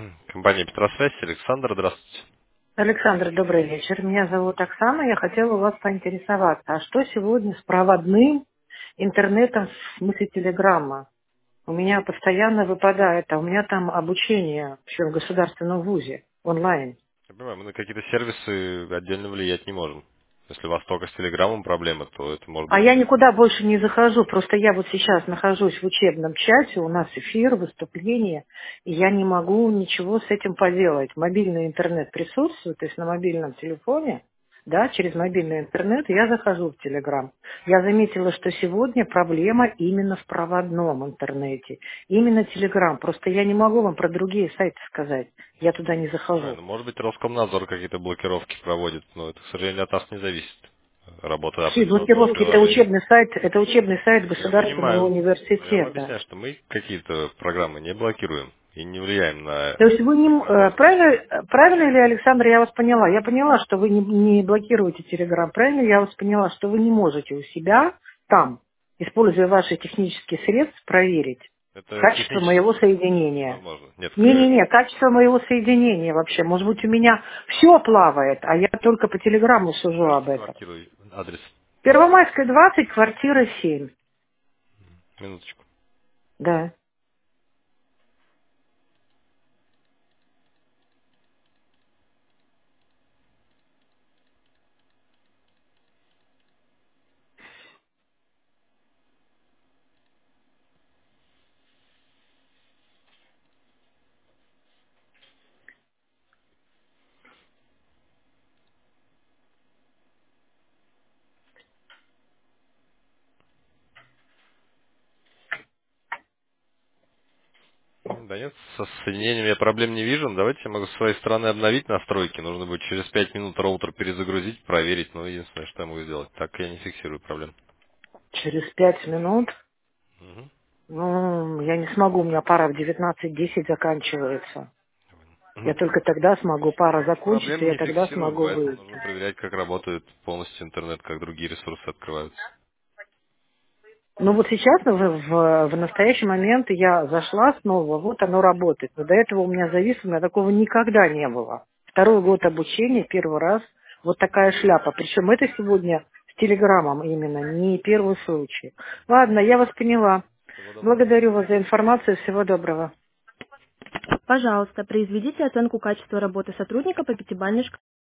Компания Петросвязь, Александр, здравствуйте. Александр, добрый вечер. Меня зовут Оксана. Я хотела у вас поинтересоваться, а что сегодня с проводным интернетом в смысле телеграмма? У меня постоянно выпадает, а у меня там обучение в государственном вузе онлайн. Я понимаю, мы на какие-то сервисы отдельно влиять не можем. Если у вас только с Телеграмом проблема, то это может А быть... я никуда больше не захожу, просто я вот сейчас нахожусь в учебном чате, у нас эфир, выступление, и я не могу ничего с этим поделать. Мобильный интернет присутствует, то есть на мобильном телефоне, да, через мобильный интернет я захожу в Телеграм. Я заметила, что сегодня проблема именно в проводном интернете, именно Телеграм. Просто я не могу вам про другие сайты сказать, я туда не Понимаю, захожу. ну, может быть, Роскомнадзор какие-то блокировки проводит, но это, к сожалению, от нас не зависит. Работа Какие определенного блокировки? Это приложения. учебный сайт Я государственного понимаю. Но я вам университета. объясняю, что мы какие-то программы не блокируем и не влияем на То есть вы не... их работу. правильно ли, Александр, я вас поняла? Я поняла, что вы не блокируете Телеграм. Правильно я вас поняла, что вы не можете у себя там, используя ваши технические средства, проверить Это качество моего технически соединения? невозможно. Нет, Не-не-не, качество моего соединения вообще. Может быть, у меня все плавает, а я только по Телеграмму сужу об скажите этом. квартиру, адрес. Первомайская, 20, квартира 7. Минуточку. Да. Да нет, со соединением я проблем не вижу. Но давайте я могу с своей стороны обновить настройки. Нужно будет через 5 минут роутер перезагрузить, проверить. Но единственное, что я могу сделать. Так я не фиксирую проблем. Через 5 минут. Мгм. Ну, я не смогу, у меня пара в 19:10 заканчивается. Я Мгм. только тогда смогу, пара закончится, Проблем я не тогда фиксирую, смогу поэтому нужно выйти. проверять, как работает полностью интернет, как другие ресурсы открываются. Ну вот сейчас, в настоящий момент я зашла снова, вот оно работает. Но до этого у меня зависло, у меня такого никогда не было. Второй год обучения, первый раз, вот такая шляпа. Причем это сегодня с телеграммом именно, не первый случай. Ладно, я вас поняла. Всего доброго. Благодарю вас за информацию, всего доброго. Пожалуйста, произведите оценку качества работы сотрудника по пятибалльной шкале.